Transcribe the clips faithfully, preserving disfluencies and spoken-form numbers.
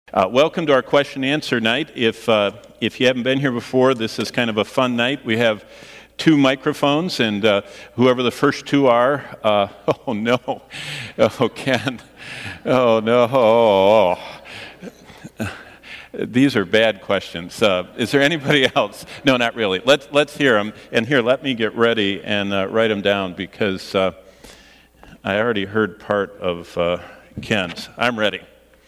Uh, welcome to our question and answer night. If uh, if you haven't been here before, this is kind of a fun night. We have two microphones, and uh, whoever the first two are, uh, oh no, oh Ken, oh no, these are bad questions. Uh, is there anybody else? No, not really. Let's let's hear them. And here, let me get ready and uh, write them down because uh, I already heard part of uh, Ken's. I'm ready.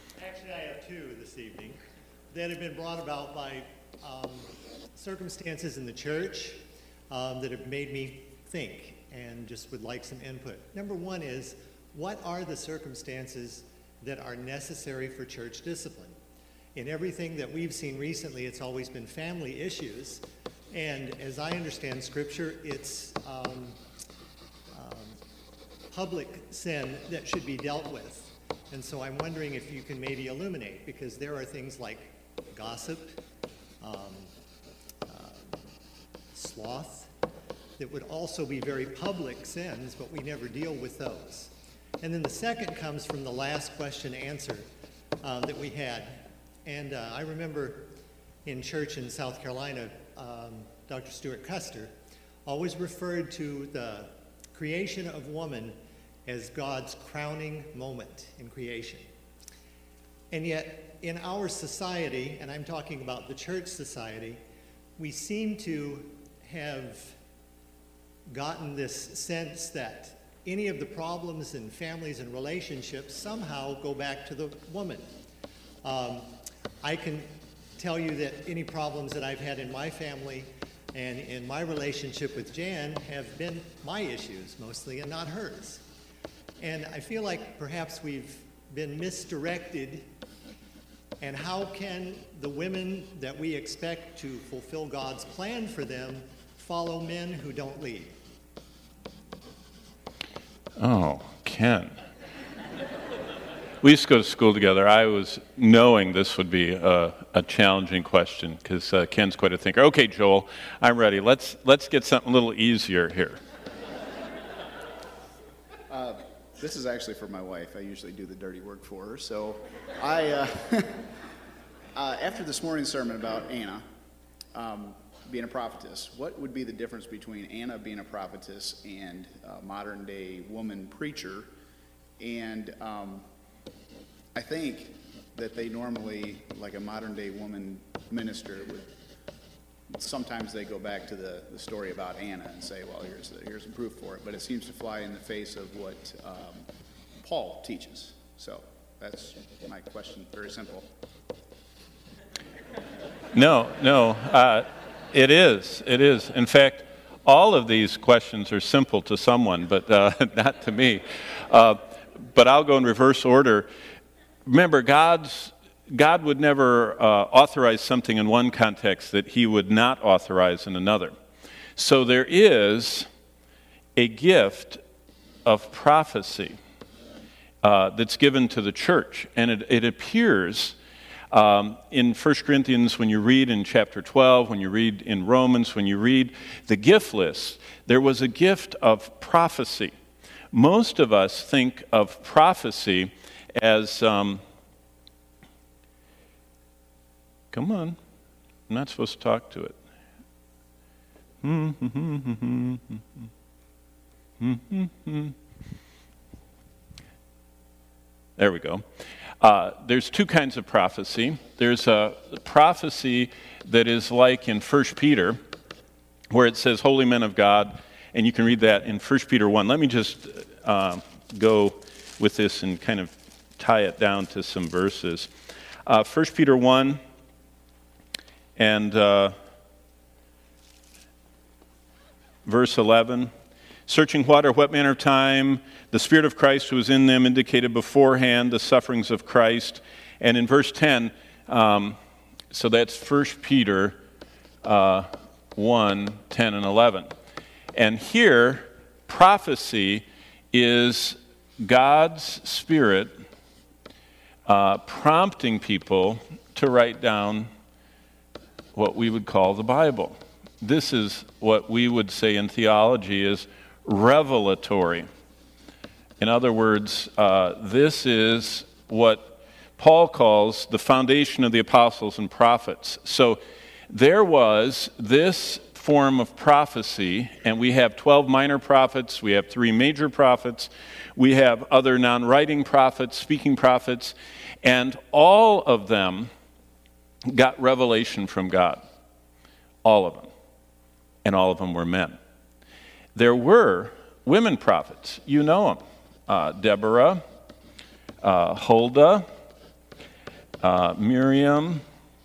That have been brought about by um, circumstances in the church um, that have made me think and just would like some input. Number one is, what are the circumstances that are necessary for church discipline? In everything that we've seen recently, it's always been family issues. And as I understand Scripture, it's um, um, public sin that should be dealt with. And so I'm wondering if you can maybe illuminate, because there are things like gossip, um, uh, sloth, that would also be very public sins, but we never deal with those. And then the second comes from the last question answer um, that we had. And uh, I remember in church in South Carolina, um, Doctor Stuart Custer always referred to the creation of woman as God's crowning moment in creation. And yet, in our society, and I'm talking about the church society, we seem to have gotten this sense that any of the problems in families and relationships somehow go back to the woman. Um, I can tell you that any problems that I've had in my family and in my relationship with Jan have been my issues mostly and not hers. And I feel like perhaps we've been misdirected. And how can the women that we expect to fulfill God's plan for them follow men who don't lead? Oh, Ken. We used to go to school together. I was knowing this would be a, a challenging question because uh, Ken's quite a thinker. Okay, Joel, I'm ready. Let's let's get something a little easier here. Uh, This is actually for my wife. I usually do the dirty work for her. So I, uh, uh, after this morning's sermon about Anna um, being a prophetess, what would be the difference between Anna being a prophetess and a modern day woman preacher? And um, I think that they normally, like a modern day woman minister would, sometimes they go back to the, the story about Anna and say, well, here's the, here's some proof for it. But it seems to fly in the face of what um, Paul teaches. So that's my question. Very simple. No, no, uh, it is. It is. In fact, all of these questions are simple to someone, but uh, not to me. Uh, but I'll go in reverse order. Remember, God's God would never uh, authorize something in one context that he would not authorize in another. So there is a gift of prophecy uh, that's given to the church. And it, it appears um, in First Corinthians, when you read in chapter twelve, when you read in Romans, when you read the gift list, there was a gift of prophecy. Most of us think of prophecy as... Um, Come on. I'm not supposed to talk to it. There we go. Uh, there's two kinds of prophecy. There's a prophecy that is like in First Peter, where it says, holy men of God, and you can read that in First Peter one. Let me just uh, go with this and kind of tie it down to some verses. Uh, First Peter one, and uh, verse eleven, searching what or what manner of time the Spirit of Christ who was in them indicated beforehand the sufferings of Christ. And in verse ten, um, so that's First Peter uh, one, ten, and eleven. And here, prophecy is God's Spirit uh, prompting people to write down what we would call the Bible. This is what we would say in theology is revelatory. In other words, uh, this is what Paul calls the foundation of the apostles and prophets. So there was this form of prophecy, and we have twelve minor prophets, we have three major prophets, we have other non-writing prophets, speaking prophets, and all of them got revelation from God. All of them. And all of them were men. There were women prophets. You know them. Uh, Deborah, uh, Huldah, uh, Miriam,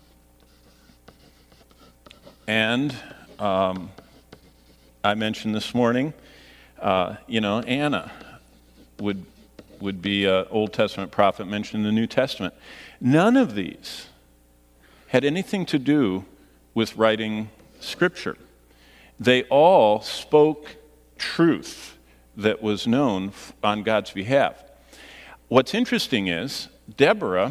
and um, I mentioned this morning, uh, you know, Anna would would be an Old Testament prophet mentioned in the New Testament. None of these had anything to do with writing Scripture. They all spoke truth that was known on God's behalf. What's interesting is Deborah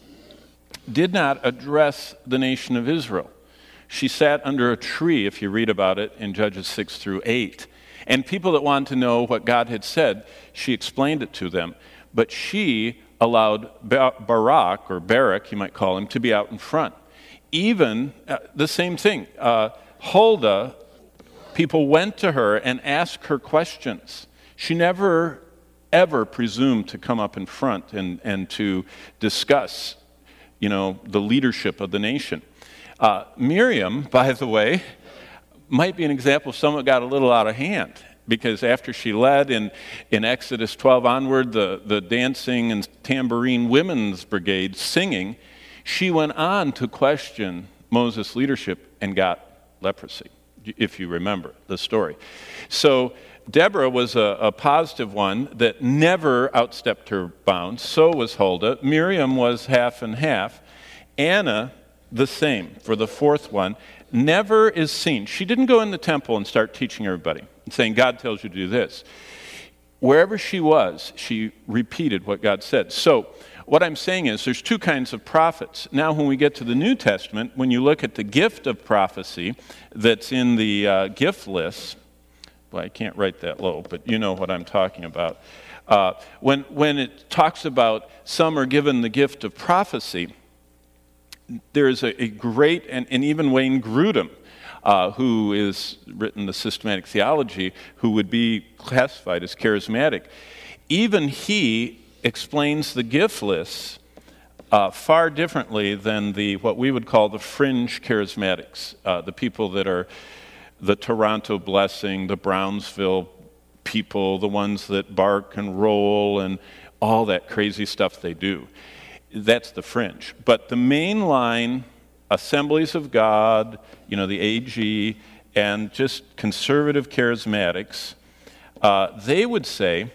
did not address the nation of Israel. She sat under a tree, if you read about it in Judges six through eight. And people that wanted to know what God had said, she explained it to them. But she allowed Barak, or Barak, you might call him, to be out in front. Even uh, the same thing. Uh, Huldah, people went to her and asked her questions. She never, ever presumed to come up in front and, and to discuss, you know, the leadership of the nation. Uh, Miriam, by the way, might be an example of someone that got a little out of hand, because after she led in, in Exodus twelve onward, the, the dancing and tambourine women's brigade singing, she went on to question Moses' leadership and got leprosy, if you remember the story. So Deborah was a, a positive one that never outstepped her bounds. So was Huldah. Miriam was half and half. Anna, the same for the fourth one, never is seen. She didn't go in the temple and start teaching everybody and saying, God tells you to do this. Wherever she was, she repeated what God said. So what I'm saying is there's two kinds of prophets. Now when we get to the New Testament, when you look at the gift of prophecy that's in the uh, gift list, well, I can't write that low, but you know what I'm talking about. Uh, when, when it talks about some are given the gift of prophecy, there's a, a great, and, and even Wayne Grudem, uh, who is written the systematic theology, who would be classified as charismatic, even he explains the gift lists uh, far differently than the what we would call the fringe charismatics, uh, the people that are the Toronto Blessing, the Brownsville people, the ones that bark and roll and all that crazy stuff they do. That's the fringe. But the mainline Assemblies of God, you know, the A G, and just conservative charismatics, uh, they would say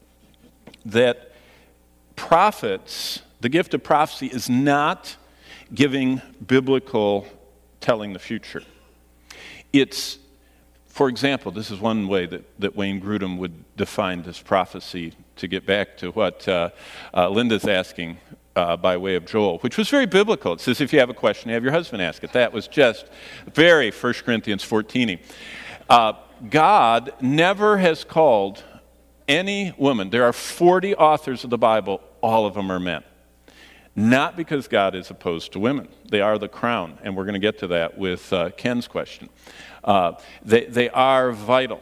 that prophets, the gift of prophecy is not giving biblical telling the future. It's, for example, this is one way that, that Wayne Grudem would define this prophecy, to get back to what uh, uh, Linda's asking uh, by way of Joel, which was very biblical. It says if you have a question, have your husband ask it. That was just very First Corinthians fourteen-y. Uh, God never has called any woman. There are forty authors of the Bible, all of them are men. Not because God is opposed to women. They are the crown, and we're going to get to that with uh, Ken's question. Uh, they, they are vital.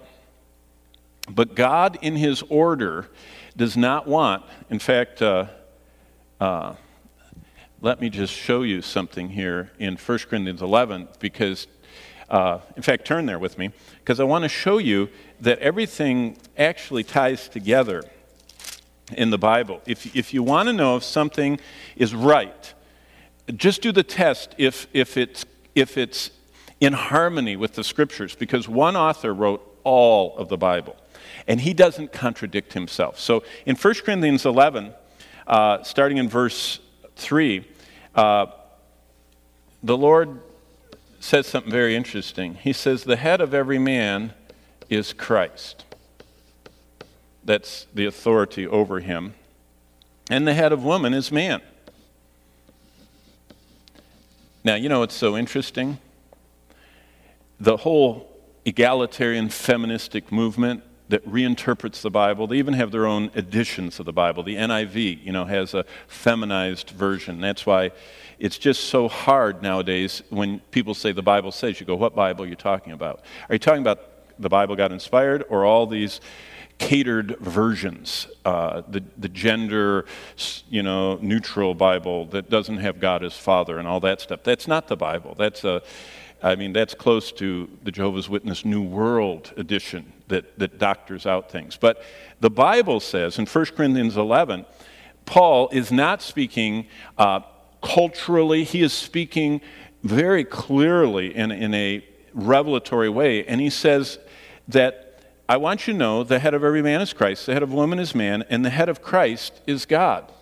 But God, in his order, does not want, in fact, uh, uh, let me just show you something here in First Corinthians eleven, because, uh, in fact, turn there with me, because I want to show you that everything actually ties together in the Bible. If, if you want to know if something is right, just do the test if, if, it's, if it's in harmony with the Scriptures, because one author wrote all of the Bible, and he doesn't contradict himself. So in First Corinthians eleven, uh, starting in verse three, uh, the Lord says something very interesting. He says, the head of every man is Christ. That's the authority over him. And the head of woman is man. Now, you know what's so interesting? The whole egalitarian feministic movement that reinterprets the Bible. They even have their own editions of the Bible. The N I V, you know, has a feminized version. That's why it's just so hard nowadays when people say the Bible says, you go, what Bible are you talking about? Are you talking about the Bible got inspired or all these catered versions, uh, the, the gender, you know, neutral Bible that doesn't have God as Father and all that stuff? That's not the Bible. That's a, I mean, that's close to the Jehovah's Witness New World edition that, that doctors out things. But the Bible says in First Corinthians eleven, Paul is not speaking uh, culturally. He is speaking very clearly in, in a revelatory way. And he says that, I want you to know the head of every man is Christ, the head of woman is man, and the head of Christ is God.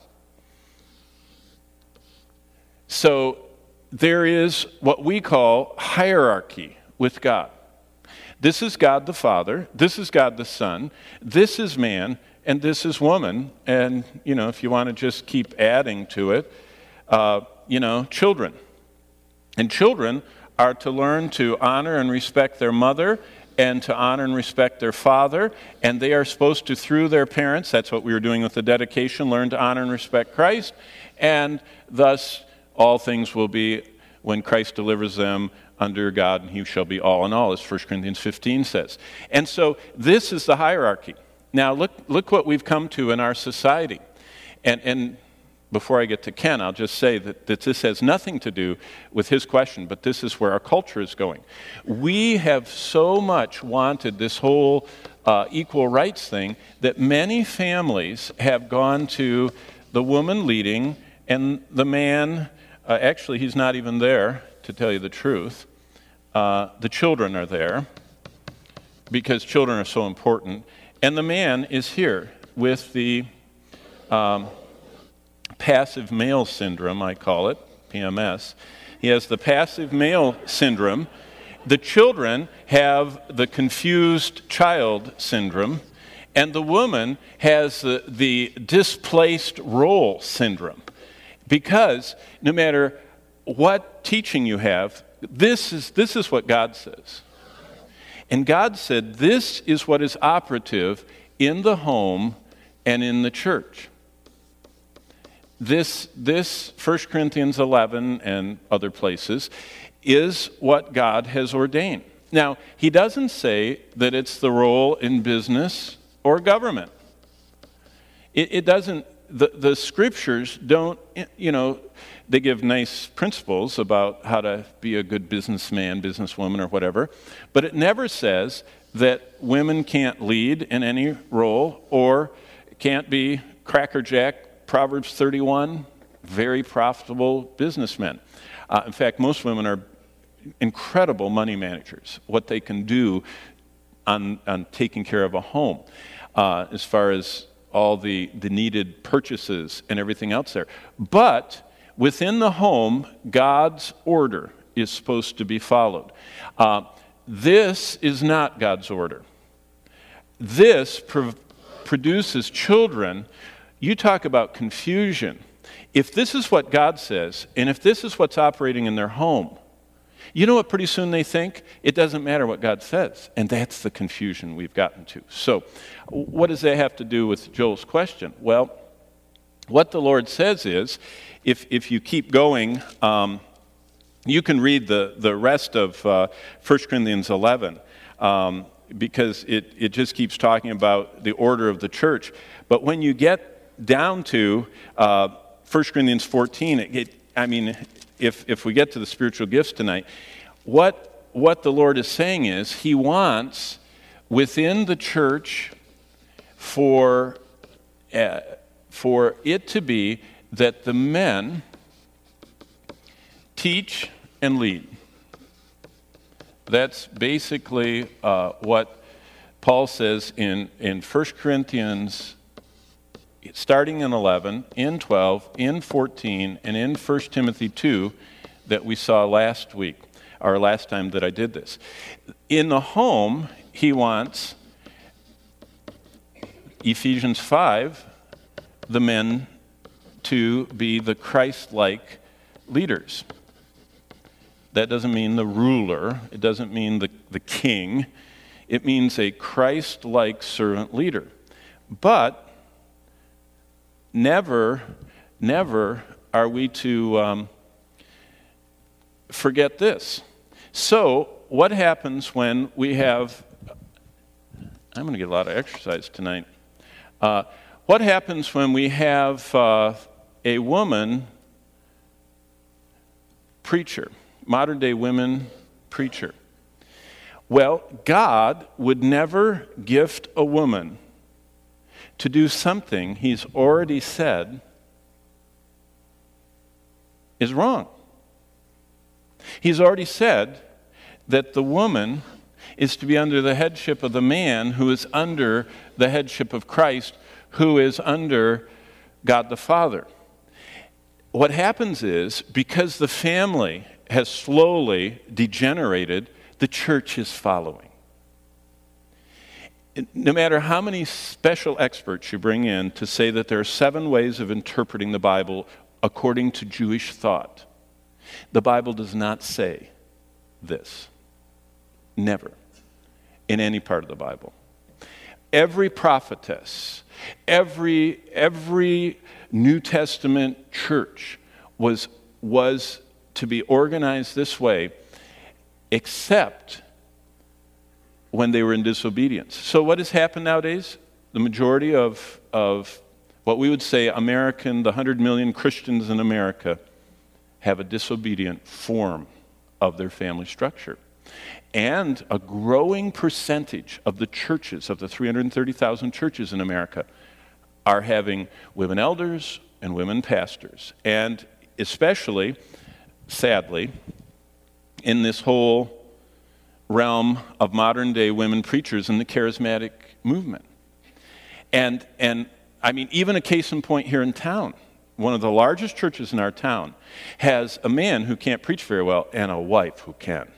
So there is what we call hierarchy with God. This is God the Father, this is God the Son, this is man, and this is woman. And, you know, if you want to just keep adding to it, uh, you know, children. And children are to learn to honor and respect their mother and to honor and respect their father, and they are supposed to, through their parents, that's what we were doing with the dedication, learn to honor and respect Christ, and thus all things will be, when Christ delivers them, under God, and he shall be all in all, as First Corinthians fifteen says. And so this is the hierarchy. Now look, look what we've come to in our society. And, and before I get to Ken, I'll just say that, that this has nothing to do with his question, but this is where our culture is going. We have so much wanted this whole uh, equal rights thing that many families have gone to the woman leading and the man, uh, actually he's not even there, to tell you the truth. Uh, the children are there because children are so important. And the man is here with the um, passive male syndrome, I call it, P M S. He has the passive male syndrome. The children have the confused child syndrome. And the woman has the, the displaced role syndrome. Because no matter what teaching you have, this is, this is what God says. And God said this is what is operative in the home and in the church. This, this First Corinthians eleven and other places is what God has ordained. Now, he doesn't say that it's the role in business or government. It, it doesn't, the, the scriptures don't, you know, they give nice principles about how to be a good businessman, businesswoman, or whatever, but it never says that women can't lead in any role or can't be crackerjack. Proverbs thirty-one, very profitable businessmen. Uh, in fact, most women are incredible money managers, what they can do on, on taking care of a home, uh, as far as all the, the needed purchases and everything else there. But within the home, God's order is supposed to be followed. Uh, this is not God's order. This pro- produces children. You talk about confusion. If this is what God says, and if this is what's operating in their home, you know what pretty soon they think? It doesn't matter what God says. And that's the confusion we've gotten to. So what does that have to do with Joel's question? Well, what the Lord says is, if, if you keep going, um, you can read the, the rest of uh, First Corinthians eleven, um, because it, it just keeps talking about the order of the church. But when you get down to uh, First Corinthians fourteen, it, it, I mean, if, if we get to the spiritual gifts tonight, what, what the Lord is saying is he wants within the church for, uh, for it to be that the men teach and lead. That's basically uh, what Paul says in, in First Corinthians, starting in eleven, in twelve, in fourteen, and in First Timothy two that we saw last week, or last time that I did this. In the home, he wants, Ephesians five, the men to be the Christ-like leaders. That doesn't mean the ruler. It doesn't mean the, the king. It means a Christ-like servant leader. But never, never are we to um, forget this. So, what happens when we have, I'm going to get a lot of exercise tonight. Uh, what happens when we have uh, a woman preacher, modern day women preacher? Well, God would never gift a woman to do something He's already said is wrong. He's already said that the woman is to be under the headship of the man who is under the headship of Christ, who is under God the Father. What happens is, because the family has slowly degenerated, the church is following. No matter how many special experts you bring in to say that there are seven ways of interpreting the Bible according to Jewish thought, the Bible does not say this. Never. In any part of the Bible. Every prophetess, every, every New Testament church was, was to be organized this way, except when they were in disobedience. So what has happened nowadays? The majority of, of what we would say American, the one hundred million Christians in America, have a disobedient form of their family structure. And a growing percentage of the churches, of the three hundred thirty thousand churches in America, are having women elders and women pastors. And especially, sadly, in this whole realm of modern day women preachers in the charismatic movement. And, and I mean, even a case in point here in town, one of the largest churches in our town has a man who can't preach very well and a wife who can.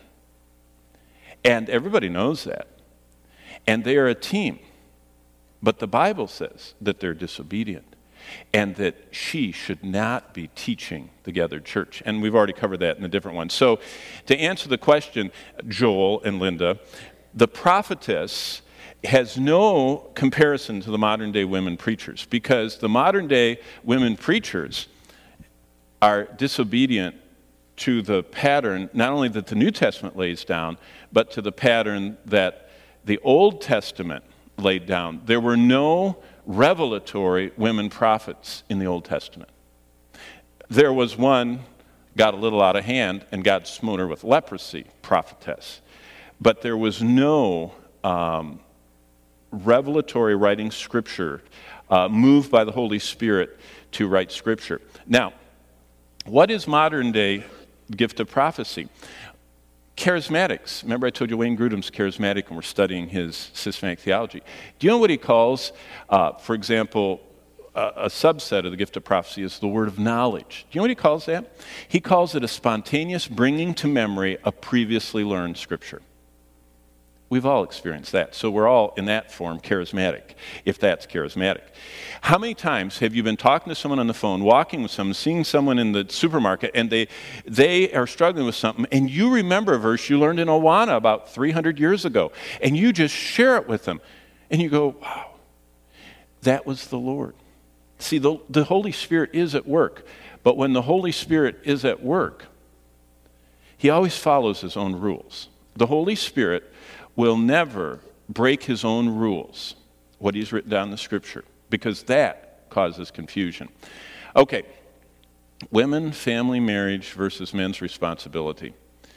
And everybody knows that. And they are a team. But the Bible says that they're disobedient and that she should not be teaching the gathered church. And we've already covered that in a different one. So to answer the question, Joel and Linda, the prophetess has no comparison to the modern day women preachers, because the modern day women preachers are disobedient to the pattern, not only that the New Testament lays down, but to the pattern that the Old Testament laid down. There were no revelatory women prophets in the Old Testament. There was one, got a little out of hand, and God smote her with leprosy, prophetess. But there was no um, revelatory writing Scripture, uh, moved by the Holy Spirit to write Scripture. Now, what is modern day gift of prophecy? Charismatics. Remember I told you Wayne Grudem's charismatic and we're studying his systematic theology. Do you know what he calls, uh, for example, a, a subset of the gift of prophecy is the word of knowledge. Do you know what he calls that? He calls it a spontaneous bringing to memory of previously learned Scripture. We've all experienced that. So we're all, in that form, charismatic, if that's charismatic. How many times have you been talking to someone on the phone, walking with someone, seeing someone in the supermarket, and they they are struggling with something, and you remember a verse you learned in Awana about three hundred years ago, and you just share it with them, and you go, wow, that was the Lord. See, the, the Holy Spirit is at work, but when the Holy Spirit is at work, He always follows His own rules. The Holy Spirit will never break His own rules, what He's written down in the Scripture, because that causes confusion. Okay, women, family, marriage versus men's responsibility.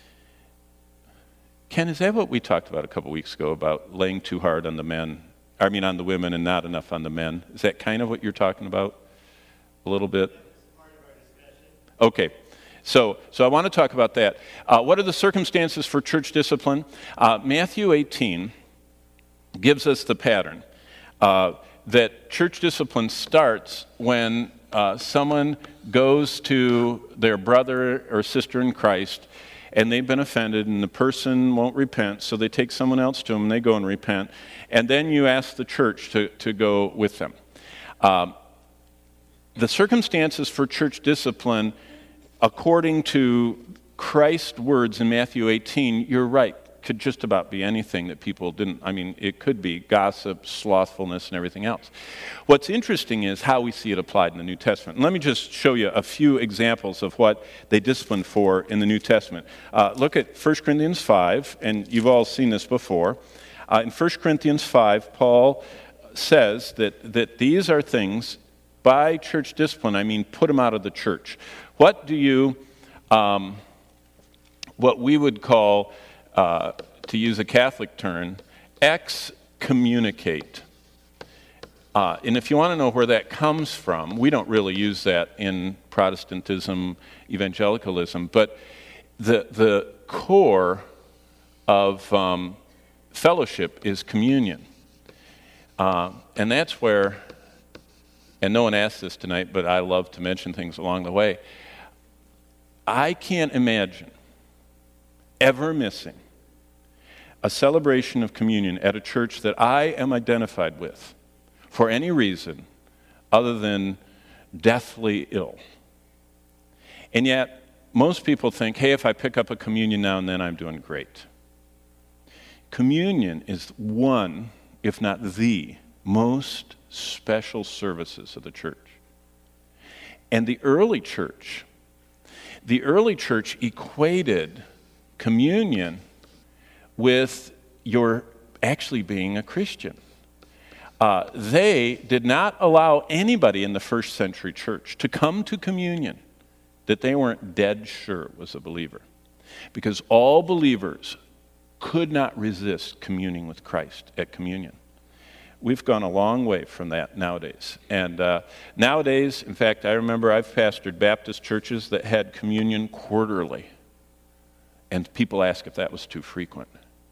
Ken, is that what we talked about a couple weeks ago, about laying too hard on the men, I mean on the women and not enough on the men? Is that kind of what you're talking about a little bit? Okay. So, so I want to talk about that. Uh, what are the circumstances for church discipline? Uh, Matthew eighteen gives us the pattern uh, that church discipline starts when uh, someone goes to their brother or sister in Christ and they've been offended and the person won't repent, so they take someone else to them and they go and repent, and then you ask the church to, to go with them. Um, the circumstances for church discipline, according to Christ's words in Matthew eighteen, you're right, could just about be anything that people didn't, I mean, it could be gossip, slothfulness, and everything else. What's interesting is how we see it applied in the New Testament. And let me just show you a few examples of what they disciplined for in the New Testament. Uh, look at First Corinthians five, and you've all seen this before. Uh, in First Corinthians five, Paul says that, that these are things, by church discipline, I mean put them out of the church. What do you, um, what we would call, uh, to use a Catholic term, excommunicate. Uh, and if you want to know where that comes from, we don't really use that in Protestantism, evangelicalism, but the, the core of um, fellowship is communion. Uh, and that's where, and no one asked this tonight, but I love to mention things along the way. I can't imagine ever missing a celebration of communion at a church that I am identified with for any reason other than deathly ill. And yet, most people think, hey, if I pick up a communion now and then, I'm doing great. Communion is one, if not the, most special services of the church. And the early church, the early church equated communion with your actually being a Christian. Uh, they did not allow anybody in the first century church to come to communion that they weren't dead sure was a believer. Because all believers could not resist communing with Christ at communion. We've gone a long way from that nowadays. And uh, nowadays, in fact, I remember I've pastored Baptist churches that had communion quarterly. And people ask if that was too frequent.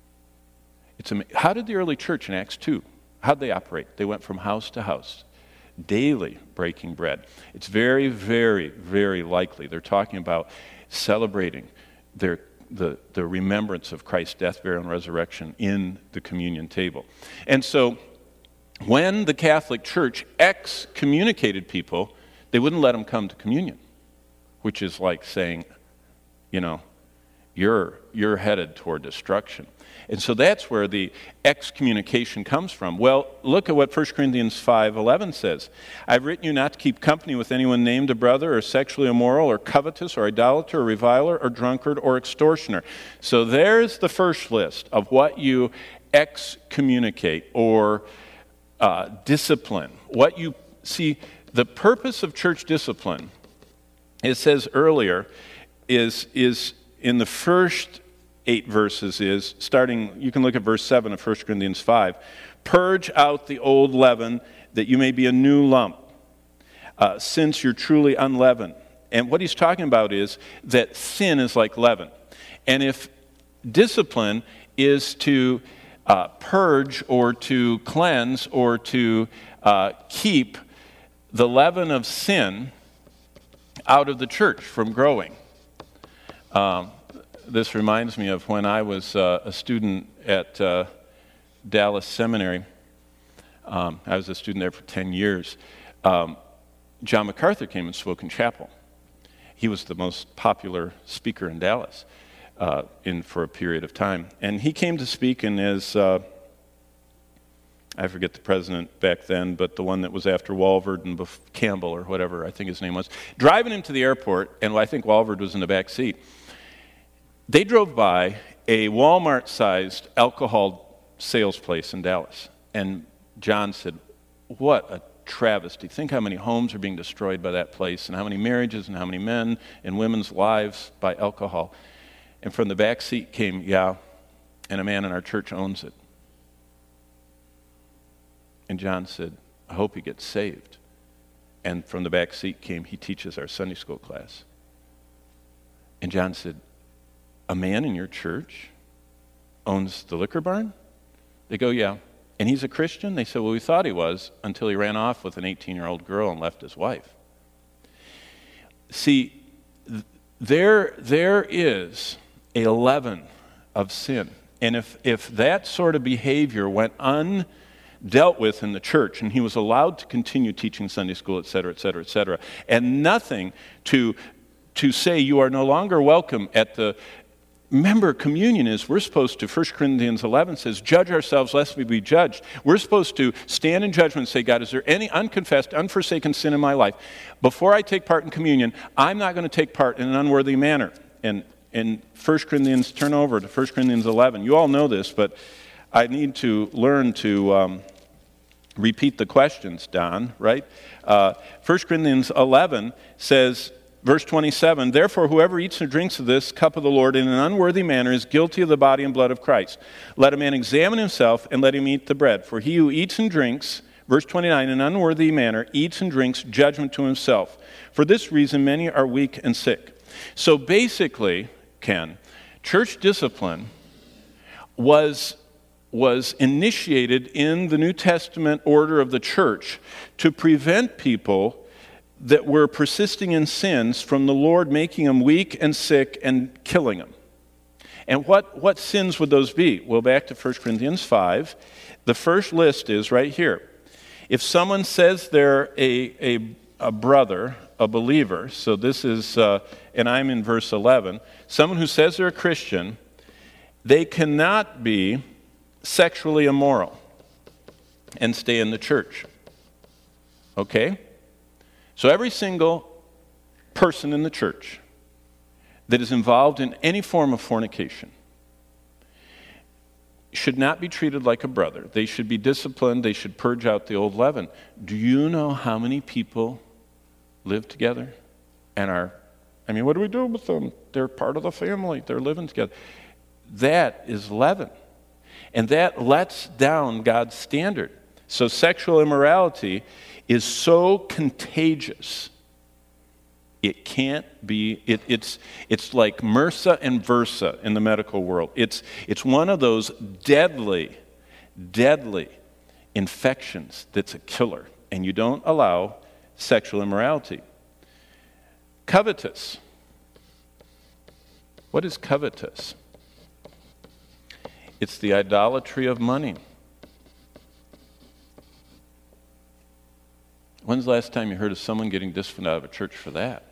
It's am- How did the early church in Acts two, how did they operate? They went from house to house, daily breaking bread. It's very, very, very likely they're talking about celebrating their the, the remembrance of Christ's death, burial, and resurrection in the communion table. And so when the Catholic Church excommunicated people, they wouldn't let them come to communion, which is like saying, you know, you're you're headed toward destruction. And so that's where the excommunication comes from. Well, look at what First Corinthians five eleven says. I've written you not to keep company with anyone named a brother, or sexually immoral, or covetous, or idolater, or reviler, or drunkard, or extortioner. So there's the first list of what you excommunicate or uh, discipline. What you see, the purpose of church discipline, it says earlier, is is in the first eight verses is, starting, you can look at verse seven of First Corinthians five, purge out the old leaven that you may be a new lump, uh, since you're truly unleavened. And what he's talking about is that sin is like leaven. And if discipline is to uh, purge or to cleanse or to uh, keep the leaven of sin out of the church from growing. Um, this reminds me of when I was uh, a student at uh, Dallas Seminary. Um, I was a student there for ten years. Um, John MacArthur came and spoke in chapel. He was the most popular speaker in Dallas uh, in for a period of time. And he came to speak in his, uh, I forget the president back then, but the one that was after Walford and Bef- Campbell or whatever I think his name was, driving him to the airport, and I think Walford was in the back seat. They drove by a Walmart-sized alcohol sales place in Dallas. And John said, what a travesty. Think how many homes are being destroyed by that place, and how many marriages and how many men and women's lives by alcohol. And from the back seat came, yeah, and a man in our church owns it. And John said, I hope he gets saved. And from the back seat came, he teaches our Sunday school class. And John said, a man in your church owns the liquor barn? They go, yeah. And he's a Christian? They said, well, we thought he was until he ran off with an eighteen-year-old girl and left his wife. See, there, there is a leaven of sin. And if, if that sort of behavior went undealt with in the church, and he was allowed to continue teaching Sunday school, et cetera, et cetera, et cetera, and nothing to, to say you are no longer welcome at the remember, communion is, we're supposed to, First Corinthians eleven says, judge ourselves lest we be judged. We're supposed to stand in judgment and say, God, is there any unconfessed, unforsaken sin in my life? Before I take part in communion, I'm not going to take part in an unworthy manner. And in First Corinthians, turn over to First Corinthians eleven. You all know this, but I need to learn to um, repeat the questions, Don, right? Uh, First Corinthians eleven says, verse twenty-seven, therefore whoever eats and drinks of this cup of the Lord in an unworthy manner is guilty of the body and blood of Christ. Let a man examine himself and let him eat the bread. For he who eats and drinks, verse twenty-nine, in an unworthy manner eats and drinks judgment to himself. For this reason many are weak and sick. So basically, Ken, church discipline was, was initiated in the New Testament order of the church to prevent people that were persisting in sins from the Lord making them weak and sick and killing them. And what, what sins would those be? Well, back to First Corinthians five. The first list is right here. If someone says they're a, a, a brother, a believer, so this is, uh, and I'm in verse eleven, someone who says they're a Christian, they cannot be sexually immoral and stay in the church. Okay? So every single person in the church that is involved in any form of fornication should not be treated like a brother. They should be disciplined. They should purge out the old leaven. Do you know how many people live together and are, I mean, what do we do with them? They're part of the family. They're living together. That is leaven. And that lets down God's standard. So sexual immorality is so contagious. It can't be, it, it's, it's like MRSA and VERSA in the medical world. It's, it's one of those deadly, deadly infections that's a killer. And you don't allow sexual immorality. Covetous. What is covetous? It's the idolatry of money. When's the last time you heard of someone getting disciplined out of a church for that?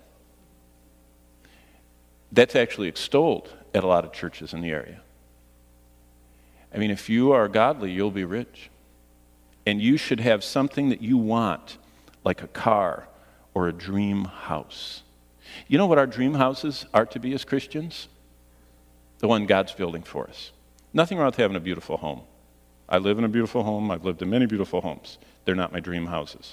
That's actually extolled at a lot of churches in the area. I mean, if you are godly, you'll be rich. And you should have something that you want, like a car or a dream house. You know what our dream houses are to be as Christians? The one God's building for us. Nothing wrong with having a beautiful home. I live in a beautiful home. I've lived in many beautiful homes. They're not my dream houses.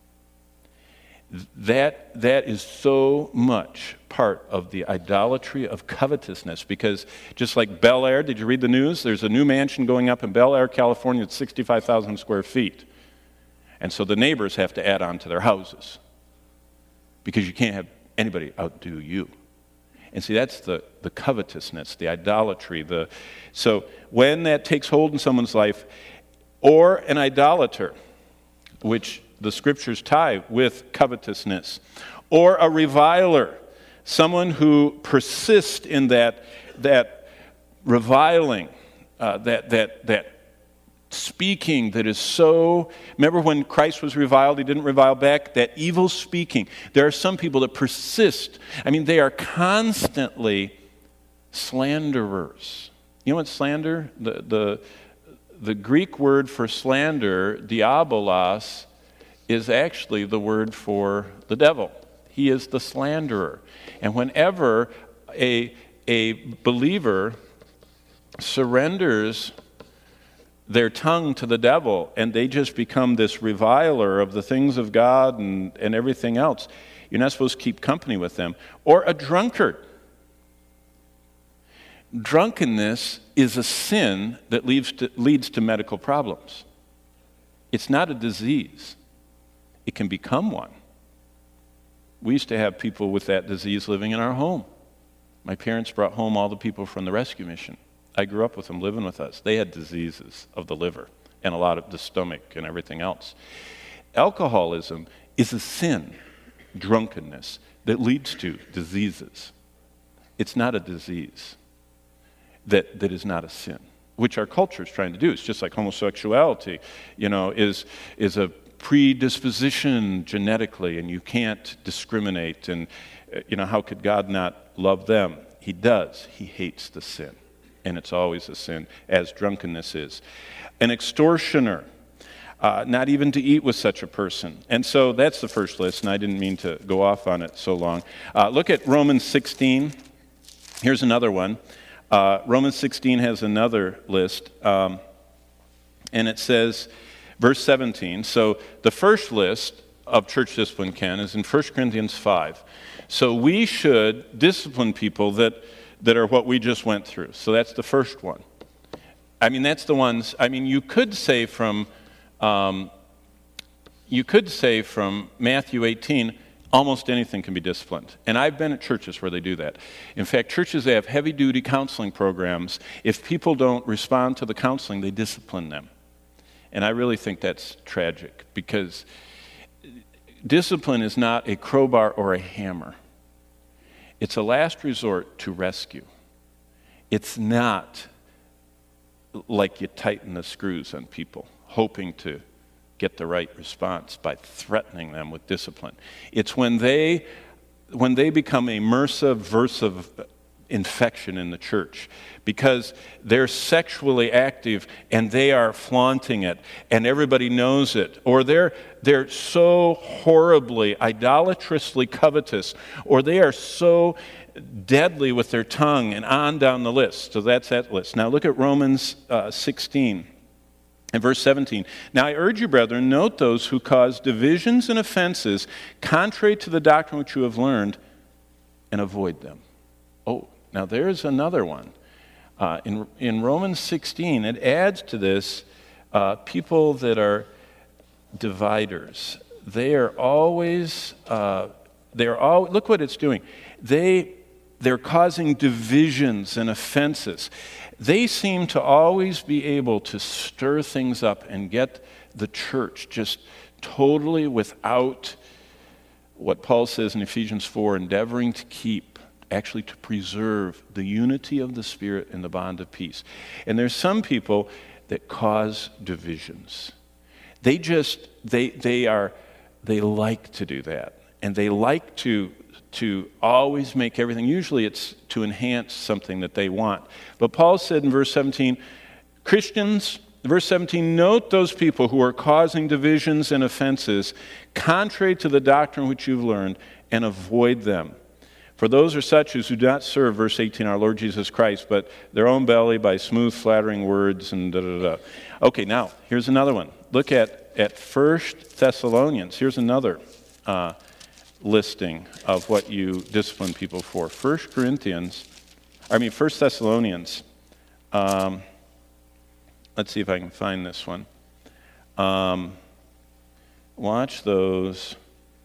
That, that is so much part of the idolatry of covetousness, because just like Bel Air, did you read the news? There's a new mansion going up in Bel Air, California. It's sixty-five thousand square feet. And so the neighbors have to add on to their houses because you can't have anybody outdo you. And see, that's the, the covetousness, the idolatry. The, so when that takes hold in someone's life, or an idolater, which the scriptures tie with covetousness, or a reviler, someone who persists in that, that reviling, uh, that, that, that speaking that is so, remember when Christ was reviled, he didn't revile back? That evil speaking. There are some people that persist. I mean, they are constantly slanderers. You know what slander? The, the, the Greek word for slander, diabolos, is actually the word for the devil. He is the slanderer. And whenever a, a believer surrenders their tongue to the devil and they just become this reviler of the things of God and, and everything else, you're not supposed to keep company with them. Or a drunkard. Drunkenness is a sin that leads to, leads to medical problems. It's not a disease. It can become one. We used to have people with that disease living in our home. My parents brought home all the people from the rescue mission. I grew up with them living with us. They had diseases of the liver and a lot of the stomach and everything else. Alcoholism is a sin, drunkenness, that leads to diseases. It's not a disease that, that is not a sin, which our culture is trying to do. It's just like homosexuality, you know, is, is a predisposition genetically, and you can't discriminate. And, you know, how could God not love them? he does. He hates the sin. And it's always a sin, as drunkenness is. An extortioner, uh, not even to eat with such a person. And so that's the first list, and I didn't mean to go off on it so long. Uh, look at Romans sixteen. Here's another one. Uh, Romans sixteen has another list, um, and it says, verse seventeen. So the first list of church discipline, Ken, is in First Corinthians five. So we should discipline people that that are what we just went through. So that's the first one. I mean, that's the ones, I mean, you could say from, um, you could say from Matthew eighteen, almost anything can be disciplined. And I've been at churches where they do that. In fact, churches that have heavy-duty counseling programs, if people don't respond to the counseling, they discipline them. And I really think that's tragic, because discipline is not a crowbar or a hammer. It's a last resort to rescue. It's not like you tighten the screws on people, hoping to get the right response by threatening them with discipline. It's when they, when they become a MRSA versive infection in the church, because they're sexually active and they are flaunting it and everybody knows it, or they're they're so horribly idolatrously covetous, or they are so deadly with their tongue, and on down the list. So that's that list. Now look at Romans uh, sixteen and verse seventeen. Now I urge you, brethren, note those who cause divisions and offenses contrary to the doctrine which you have learned, and avoid them. Oh, now there's another one. Uh, in, in Romans sixteen, it adds to this uh, people that are dividers. They are always, uh, they're all, look what it's doing. They, they're causing divisions and offenses. They seem to always be able to stir things up and get the church just totally without what Paul says in Ephesians four, endeavoring to keep, actually to preserve the unity of the Spirit and the bond of peace. And there's some people that cause divisions. They just, they they are, they like to do that. And they like to, to always make everything, usually it's to enhance something that they want. But Paul said in verse seventeen, Christians, verse seventeen, note those people who are causing divisions and offenses contrary to the doctrine which you've learned, and avoid them. For those are such as do not serve, verse eighteen, our Lord Jesus Christ, but their own belly by smooth, flattering words and da-da-da. Okay, now, here's another one. Look at, at First Thessalonians. Here's another uh, listing of what you discipline people for. First Corinthians, I mean, First Thessalonians. Um, let's see if I can find this one. Um, watch those.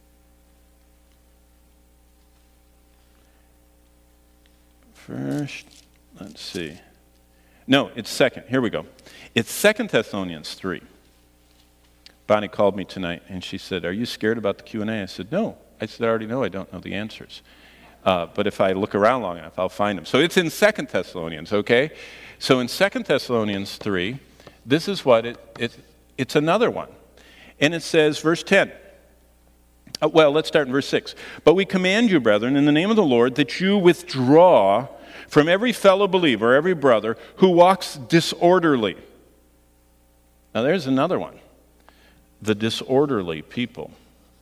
First, let's see. No, it's second. Here we go. It's Second Thessalonians three. Bonnie called me tonight, and she said, are you scared about the Q and A? I said, no. I said, I already know I don't know the answers. Uh, but if I look around long enough, I'll find them. So it's in Second Thessalonians, okay? So in Second Thessalonians three, this is what it, it it's another one. And it says, verse ten. Uh, well, let's start in verse six. But we command you, brethren, in the name of the Lord, that you withdraw from every fellow believer, every brother, who walks disorderly. Now there's another one. The disorderly people.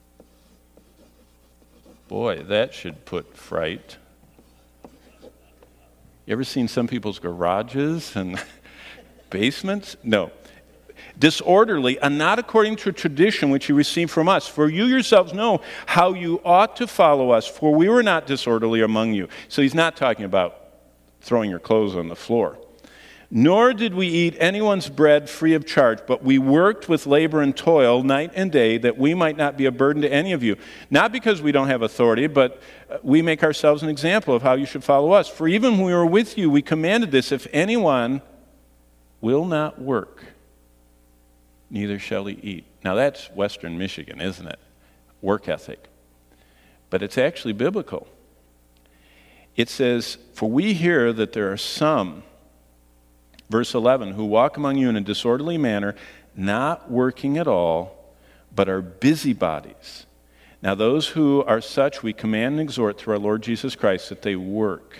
Boy, that should put fright. You ever seen some people's garages and basements? No. Disorderly, and not according to tradition which you received from us. For you yourselves know how you ought to follow us, for we were not disorderly among you. So he's not talking about throwing your clothes on the floor. Nor did we eat anyone's bread free of charge, but we worked with labor and toil night and day, that we might not be a burden to any of you. Not because we don't have authority, but we make ourselves an example of how you should follow us. For even when we were with you, we commanded this: if anyone will not work, neither shall he eat. Now that's Western Michigan, isn't it? Work ethic. But it's actually biblical. It says, for we hear that there are some, verse eleven, who walk among you in a disorderly manner, not working at all, but are busybodies. Now those who are such we command and exhort through our Lord Jesus Christ that they work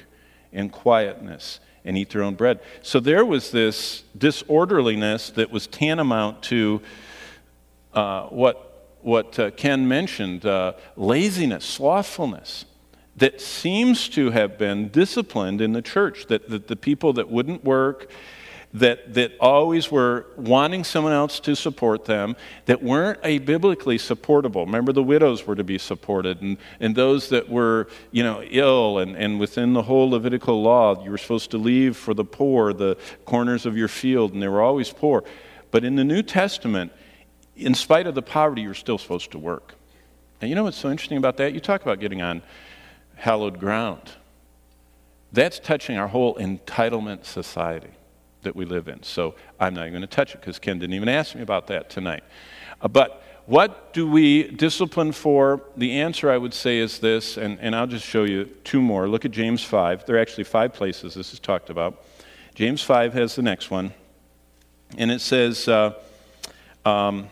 and quietness and eat their own bread. So there was this disorderliness that was tantamount to uh, what, what uh, Ken mentioned, uh, laziness, slothfulness, that seems to have been disciplined in the church, that, that the people that wouldn't work, that that always were wanting someone else to support them, that weren't abiblically supportable. Remember, the widows were to be supported, and, and those that were, you know, ill, and, and within the whole Levitical law, you were supposed to leave for the poor the corners of your field, and they were always poor. But in the New Testament, in spite of the poverty, you're still supposed to work. And you know what's so interesting about that? You talk about getting on hallowed ground. That's touching our whole entitlement society that we live in. So I'm not even going to touch it because Ken didn't even ask me about that tonight. Uh, but what do we discipline for? The answer, I would say, is this, and, and I'll just show you two more. Look at James five. There are actually five places this is talked about. James five has the next one. And it says, uh, um,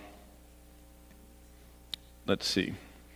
let's see.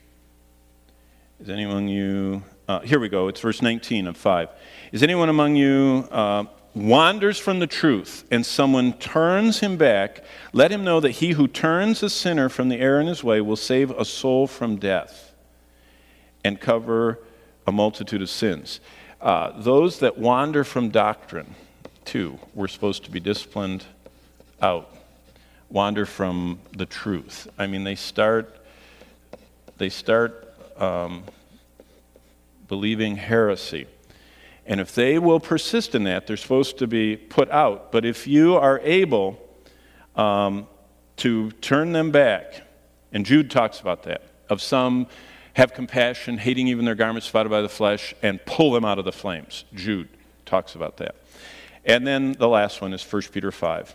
Is anyone among you... Uh, here we go. It's verse nineteen of five. Is anyone among you... Uh, wanders from the truth, and someone turns him back, let him know that he who turns a sinner from the error in his way will save a soul from death and cover a multitude of sins. Uh, those that wander from doctrine, too, we're supposed to be disciplined out. Wander from the truth. I mean, they start, they start um, believing heresy. And if they will persist in that, they're supposed to be put out. But if you are able um, to turn them back, and Jude talks about that, of some have compassion, hating even their garments spotted by the flesh, and pull them out of the flames. Jude talks about that. And then the last one is First Peter five.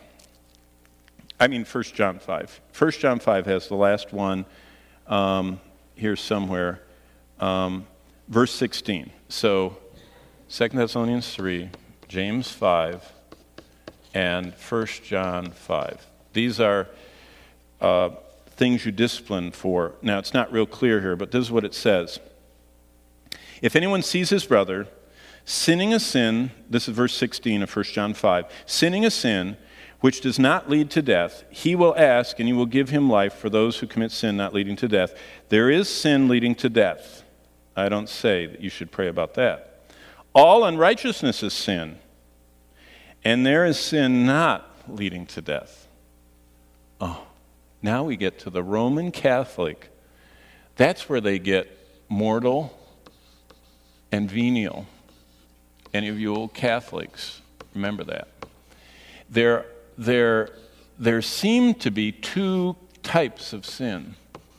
I mean First John five. First John five has the last one um, here somewhere. Um, verse sixteen. So... Second Thessalonians three, James five, and First John five. These are uh, things you discipline for. Now, it's not real clear here, but this is what it says. If anyone sees his brother sinning a sin, this is verse sixteen of First John five, sinning a sin which does not lead to death, he will ask, and he will give him life for those who commit sin not leading to death. There is sin leading to death. I don't say that you should pray about that. All unrighteousness is sin, and there is sin not leading to death. Oh, now we get to the Roman Catholic. That's where they get mortal and venial. Any of you old Catholics, remember that. There, there, there seem to be two types of sin.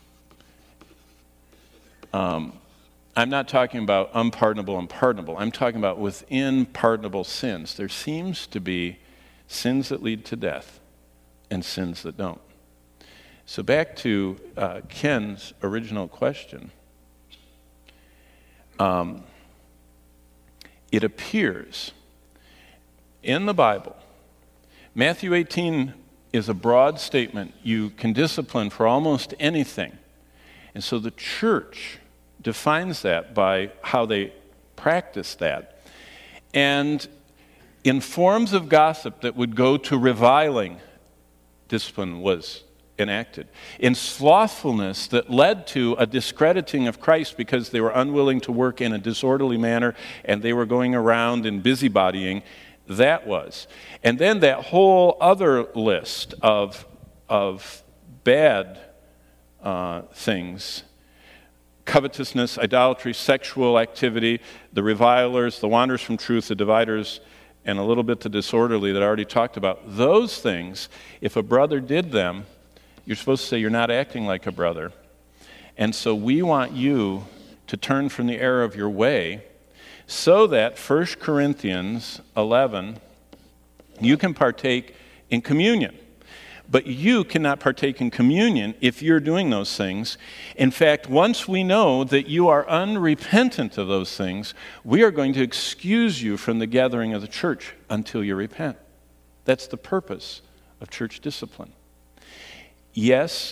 Um, I'm not talking about unpardonable and pardonable. I'm talking about within pardonable sins. There seems to be sins that lead to death and sins that don't. So back to uh, Ken's original question. Um, it appears in the Bible, Matthew eighteen is a broad statement. You can discipline for almost anything. And so the church defines that by how they practice that. And in forms of gossip that would go to reviling, discipline was enacted. In slothfulness that led to a discrediting of Christ because they were unwilling to work in a disorderly manner and they were going around and busybodying, that was. And then that whole other list of, of bad uh, things, covetousness, idolatry, sexual activity, the revilers, the wanderers from truth, the dividers, and a little bit the disorderly that I already talked about. Those things, if a brother did them, you're supposed to say you're not acting like a brother. And so we want you to turn from the error of your way so that First Corinthians eleven, you can partake in communion. But you cannot partake in communion if you're doing those things. In fact, once we know that you are unrepentant of those things, we are going to excuse you from the gathering of the church until you repent. That's the purpose of church discipline. Yes,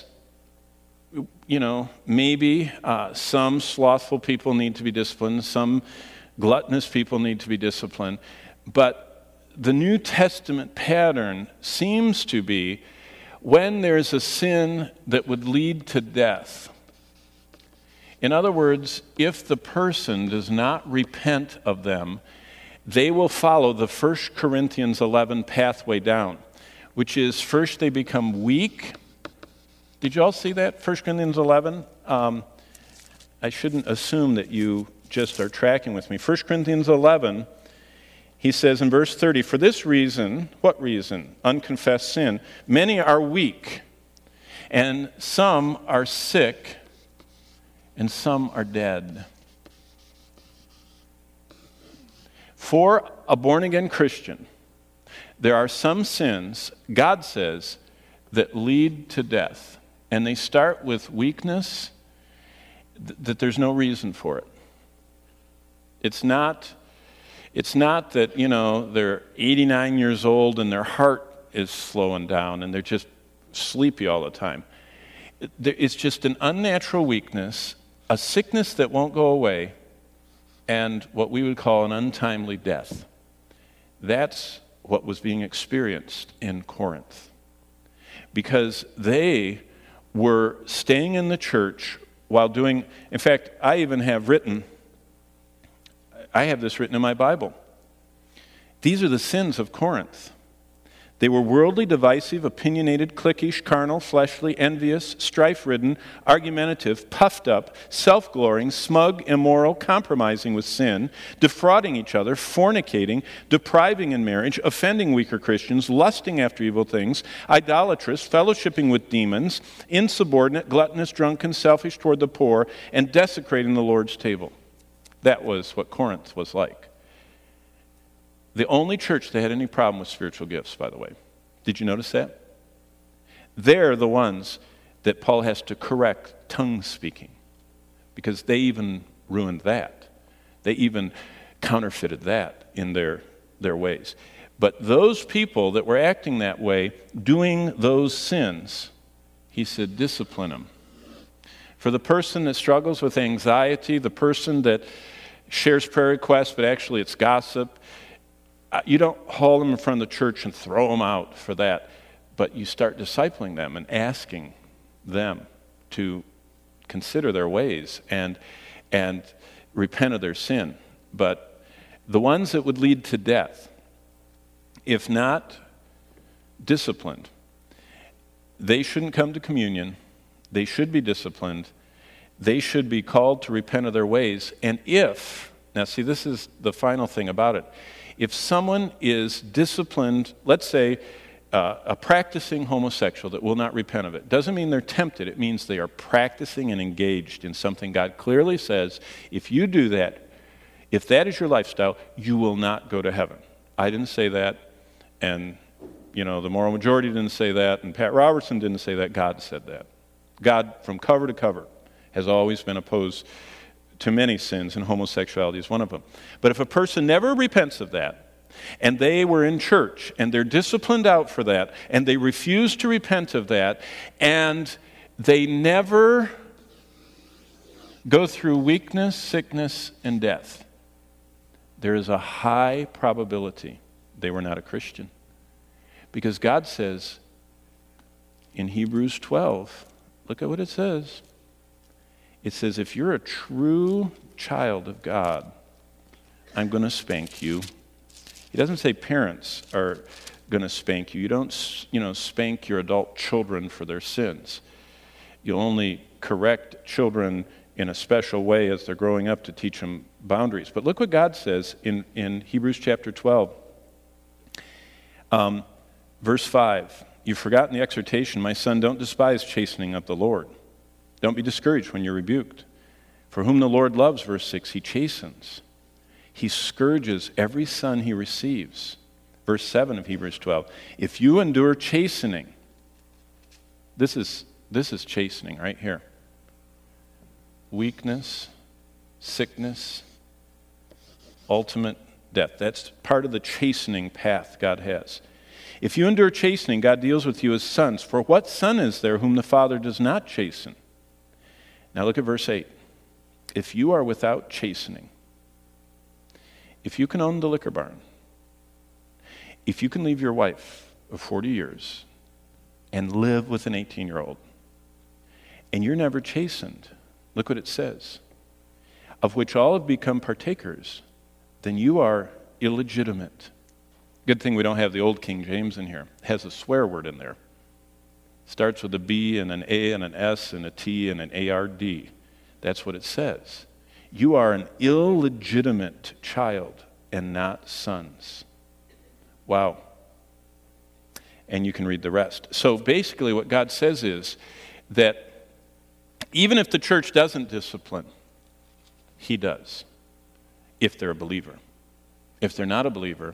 you know, maybe uh, some slothful people need to be disciplined. Some Gluttonous people need to be disciplined. But the New Testament pattern seems to be when there's a sin that would lead to death. In other words, if the person does not repent of them, they will follow the First Corinthians eleven pathway down, which is first they become weak. Did you all see that? First Corinthians eleven? Um, I shouldn't assume that you just are tracking with me. First Corinthians eleven, he says in verse thirty, for this reason, what reason? Unconfessed sin. Many are weak, and some are sick, and some are dead. For a born-again Christian, there are some sins, God says, that lead to death. And they start with weakness, th- that there's no reason for it. It's not, it's not that, you know, they're eighty-nine years old and their heart is slowing down and they're just sleepy all the time. It's just an unnatural weakness, a sickness that won't go away, and what we would call an untimely death. That's what was being experienced in Corinth. Because they were staying in the church while doing, in fact, I even have written, I have this written in my Bible. These are the sins of Corinth. They were worldly, divisive, opinionated, cliquish, carnal, fleshly, envious, strife-ridden, argumentative, puffed up, self-glorying, smug, immoral, compromising with sin, defrauding each other, fornicating, depriving in marriage, offending weaker Christians, lusting after evil things, idolatrous, fellowshipping with demons, insubordinate, gluttonous, drunken, selfish toward the poor, and desecrating the Lord's table. That was what Corinth was like. The only church that had any problem with spiritual gifts, by the way. Did you notice that? They're the ones that Paul has to correct tongue speaking, because they even ruined that. They even counterfeited that in their, their ways. But those people that were acting that way, doing those sins, he said, discipline them. For the person that struggles with anxiety, the person that shares prayer requests, but actually it's gossip, you don't haul them in front of the church and throw them out for that, but you start discipling them and asking them to consider their ways and, and repent of their sin. But the ones that would lead to death, if not disciplined, they shouldn't come to communion. They should be disciplined. They should be called to repent of their ways. And if, now see, this is the final thing about it. If someone is disciplined, let's say uh, a practicing homosexual that will not repent of it, doesn't mean they're tempted. It means they are practicing and engaged in something God clearly says, if you do that, if that is your lifestyle, you will not go to heaven. I didn't say that, and you know the moral majority didn't say that, and Pat Robertson didn't say that. God said that. God, from cover to cover, has always been opposed to many sins, and homosexuality is one of them. But if a person never repents of that, and they were in church, and they're disciplined out for that, and they refuse to repent of that, and they never go through weakness, sickness, and death, there is a high probability they were not a Christian. Because God says in Hebrews twelve, look at what it says. It says, if you're a true child of God, I'm going to spank you. He doesn't say parents are going to spank you. You don't, you know, spank your adult children for their sins. You'll only correct children in a special way as they're growing up to teach them boundaries. But look what God says in, in Hebrews chapter twelve. Um, verse five, you've forgotten the exhortation, my son, don't despise chastening of the Lord. Don't be discouraged when you're rebuked. For whom the Lord loves, verse six, he chastens. He scourges every son he receives. Verse seven of Hebrews twelve, if you endure chastening, this is, this is chastening right here. Weakness, sickness, ultimate death. That's part of the chastening path God has. If you endure chastening, God deals with you as sons. For what son is there whom the Father does not chasten? Now look at verse eight. If you are without chastening, if you can own the liquor barn, if you can leave your wife of forty years and live with an eighteen-year-old, and you're never chastened, look what it says, of which all have become partakers, then you are illegitimate. Good thing we don't have the old King James in here. It has a swear word in there. Starts with a B and an A and an S and a T and an A R D. That's what it says. You are an illegitimate child and not sons. Wow. And you can read the rest. So basically what God says is that even if the church doesn't discipline, he does, if they're a believer. If they're not a believer,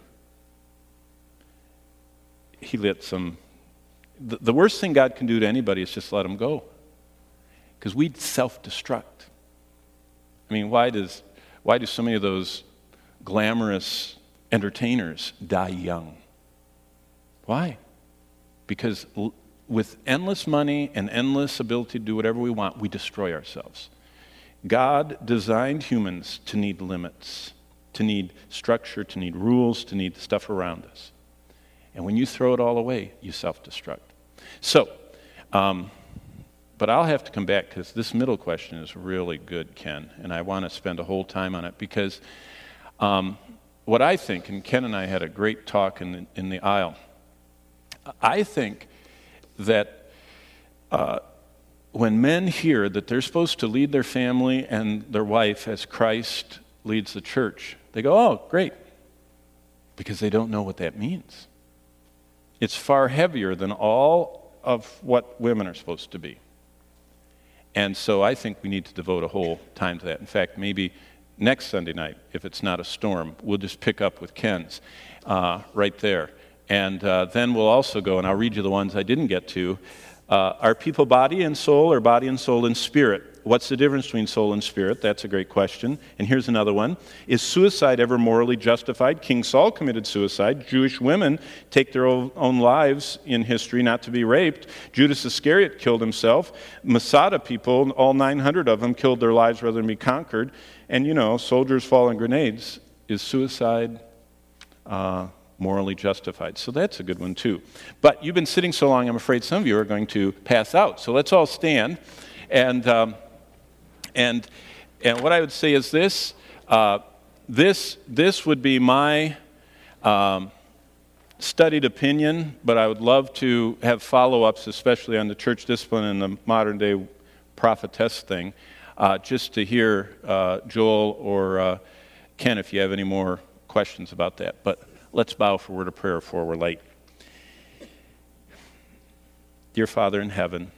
he lets them. The, the worst thing God can do to anybody is just let them go. Because we'd self-destruct. I mean, why does why do so many of those glamorous entertainers die young? Why? Because l- with endless money and endless ability to do whatever we want, we destroy ourselves. God designed humans to need limits, to need structure, to need rules, to need stuff around us. And when you throw it all away, you self-destruct. So, um, but I'll have to come back because this middle question is really good, Ken, and I want to spend a whole time on it because um, what I think, and Ken and I had a great talk in the, in the aisle, I think that uh, when men hear that they're supposed to lead their family and their wife as Christ leads the church, they go, oh, great, because they don't know what that means. It's far heavier than all of what women are supposed to be. And so I think we need to devote a whole time to that. In fact, maybe next Sunday night, if it's not a storm, we'll just pick up with Ken's uh, right there. And uh, then we'll also go, and I'll read you the ones I didn't get to. Uh, are people body and soul, or body and soul and spirit? What's the difference between soul and spirit? That's a great question. And here's another one. Is suicide ever morally justified? King Saul committed suicide. Jewish women take their own lives in history not to be raped. Judas Iscariot killed himself. Masada people, all nine hundred of them, killed their lives rather than be conquered. And, you know, soldiers fall on grenades. Is suicide uh, morally justified? So that's a good one, too. But you've been sitting so long, I'm afraid some of you are going to pass out. So let's all stand. And... Um, And and what I would say is this, uh, this, this would be my um, studied opinion, but I would love to have follow-ups, especially on the church discipline and the modern-day prophetess thing, uh, just to hear uh, Joel or uh, Ken if you have any more questions about that. But let's bow for a word of prayer before we're late. Dear Father in heaven,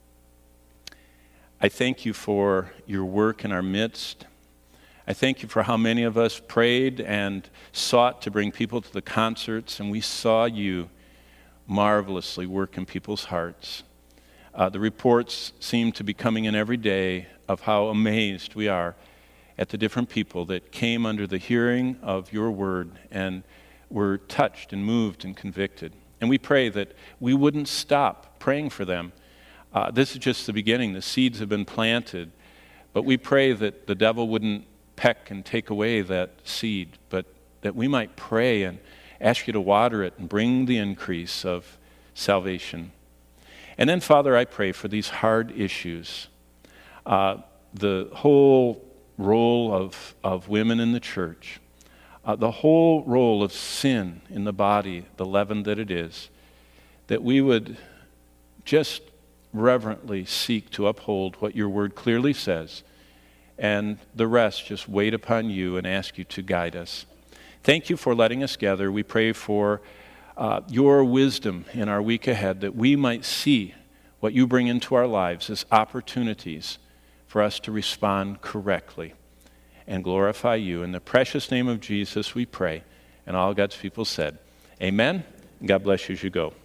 I thank you for your work in our midst. I thank you for how many of us prayed and sought to bring people to the concerts, and we saw you marvelously work in people's hearts. Uh, the reports seem to be coming in every day of how amazed we are at the different people that came under the hearing of your word and were touched and moved and convicted. And we pray that we wouldn't stop praying for them. Uh, this is just the beginning. The seeds have been planted. But we pray that the devil wouldn't peck and take away that seed, but that we might pray and ask you to water it and bring the increase of salvation. And then, Father, I pray for these hard issues. Uh, the whole role of, of women in the church, uh, the whole role of sin in the body, the leaven that it is, that we would just reverently seek to uphold what your word clearly says, and the rest just wait upon you and ask you to guide us. Thank you for letting us gather. We pray for uh, your wisdom in our week ahead, that we might see what you bring into our lives as opportunities for us to respond correctly and glorify you. In the precious name of Jesus we pray, and all God's people said, amen. God bless you as you go.